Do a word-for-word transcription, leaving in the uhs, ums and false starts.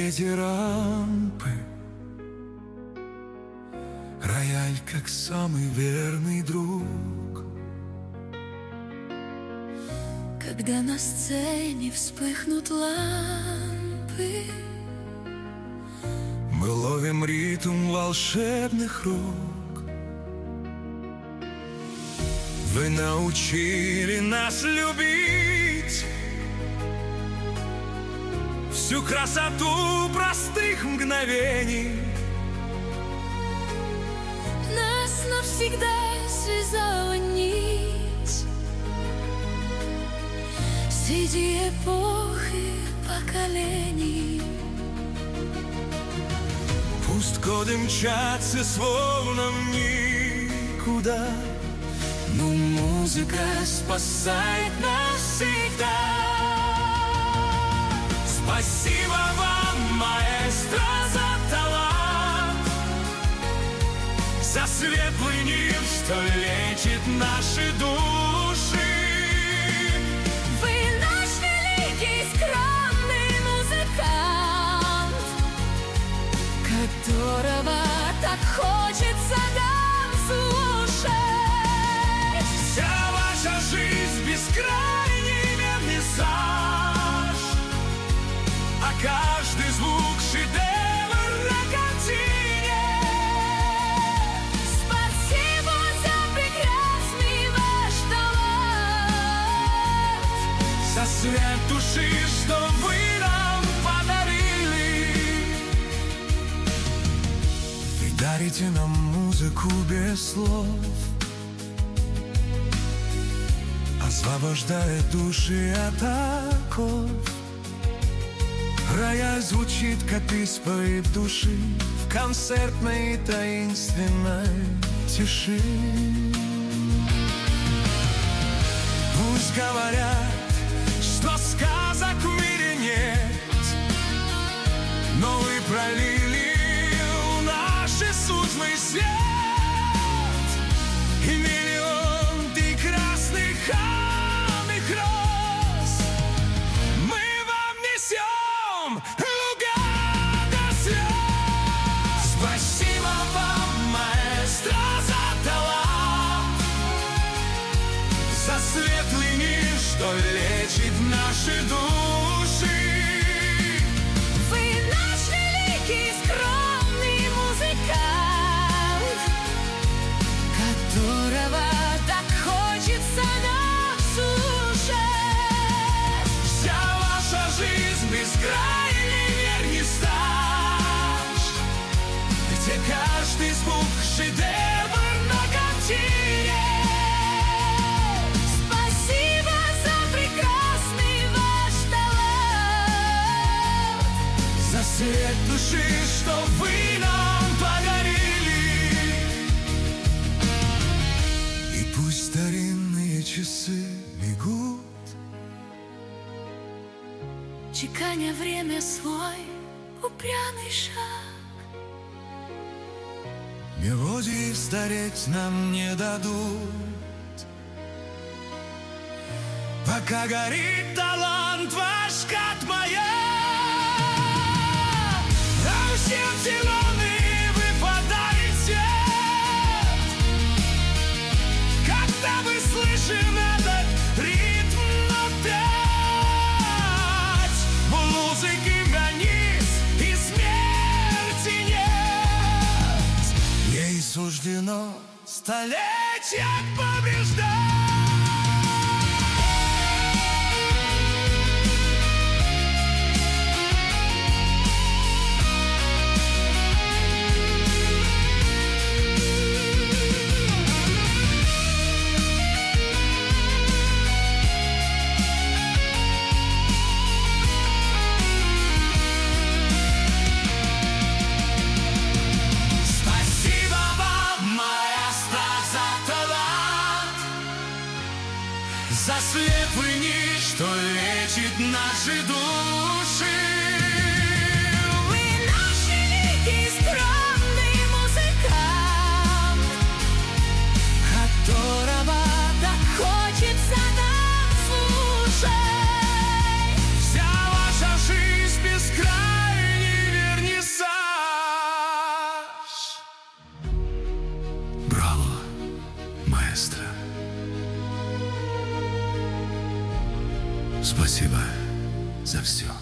свете рампы, рояль как самый верный друг. Когда на сцене вспыхнут лампы, мы ловим ритм волшебных рук. Вы научили нас любить всю красоту простых мгновений. нас навсегда связала нить среди эпох и поколений. Пусть годы мчатся словно никуда, но музыка спасает нас всегда. Спасибо вам, маэстро, за талант, за светлый мир, что лечит наши души. Вы наш великий, скромный музыкант, которого так хочется нам слушать. Вся ваша жизнь бескрайний вернисаж, а каждый звук шедевр на картине. Спасибо за прекрасный ваш талант, за свет души, что вы нам подарили. Вы дарите нам музыку без слов, освобождая души от оков. Рояль звучит, как исповедь души в концертной таинственной тиши. Пусть говорят, что сказок в мире нет, но вы пролили в наши судьбы свет. И миллион прекрасных алых роз мы вам несем луга до слез. Спасибо вам, маэстро, за талант, за светлый мир, что лечит наши души. вы наш великий, скромный музыкант, которого так хочется нам слушать. Вся ваша жизнь бескрайний вернисаж, где каждый звук шедевр на картине. Спасибо за прекрасный ваш талант, За свет души, что вы нам подарили. И пусть старинные часы бегут, чеканя время свой упрямый шаг. мелодии стареть нам не дадут, пока горит талант ваш, как моя. А всем зеленый вы подарите, когда мы слышим этот ритм опять. В музыке границ и смерти нет, ей суждено столетия побеждать. Спасибо вам, маэстро, за талант, за светлый нить, что лечит наши души. Вы наш великий, скромный музыкант, которого так хочется нам слушать. Вся ваша жизнь бескрайний Спасибо за все.